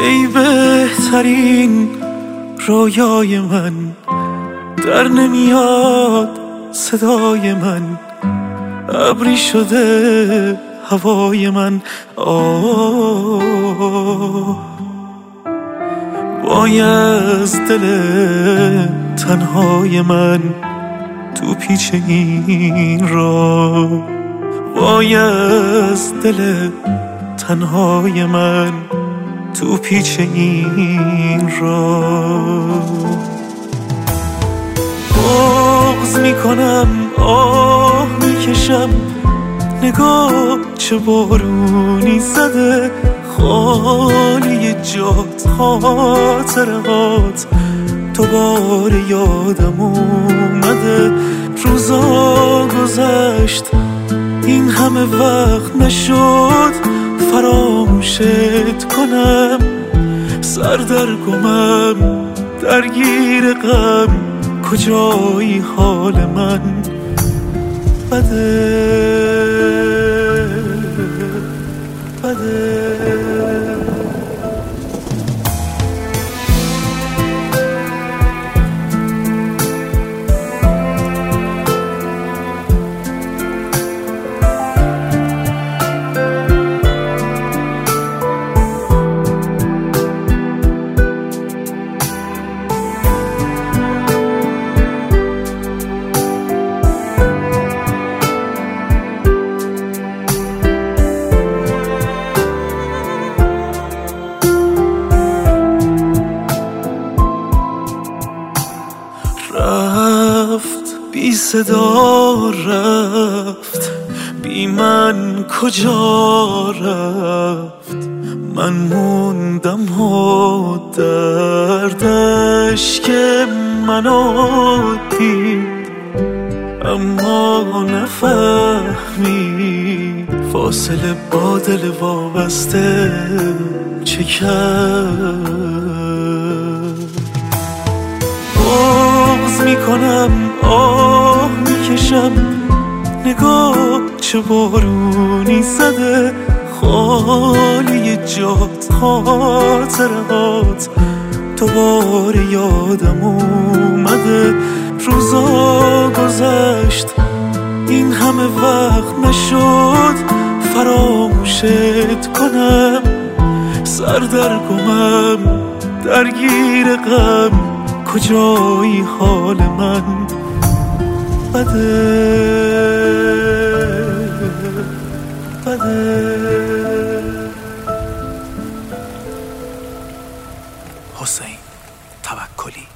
ای بهترین رویای من، در نمیاد صدای من، ابری شده هوای من. وای از دل تنهای من تو پیچ این راه، وای از دل تنهای من تو پیچ این راه. بغض میکنم، آه میکشم، نگاه چه بارونی زده، خالی جات خاطرات دوباره یادم اومده. روزا گذشت این همه وقت نشد فراموشت کنم، سر در گمم درگیر غم، کجایی حال من بده بده. رفت بی صدا، رفت بی من کجا رفت، من موندم و دردش که منو دید، اما نفهمید فاصله با دل وابسته چه کرد. بغض میکنم، آه میکشم، نگاه چه بارونی زده، خالی جات خاطرات دوباره یادم اومده. روزا گذشت این همه وقت نشد فراموشت کنم، سر در گمم درگیر غم، کجایی حال من بده بده. حسین توکلی.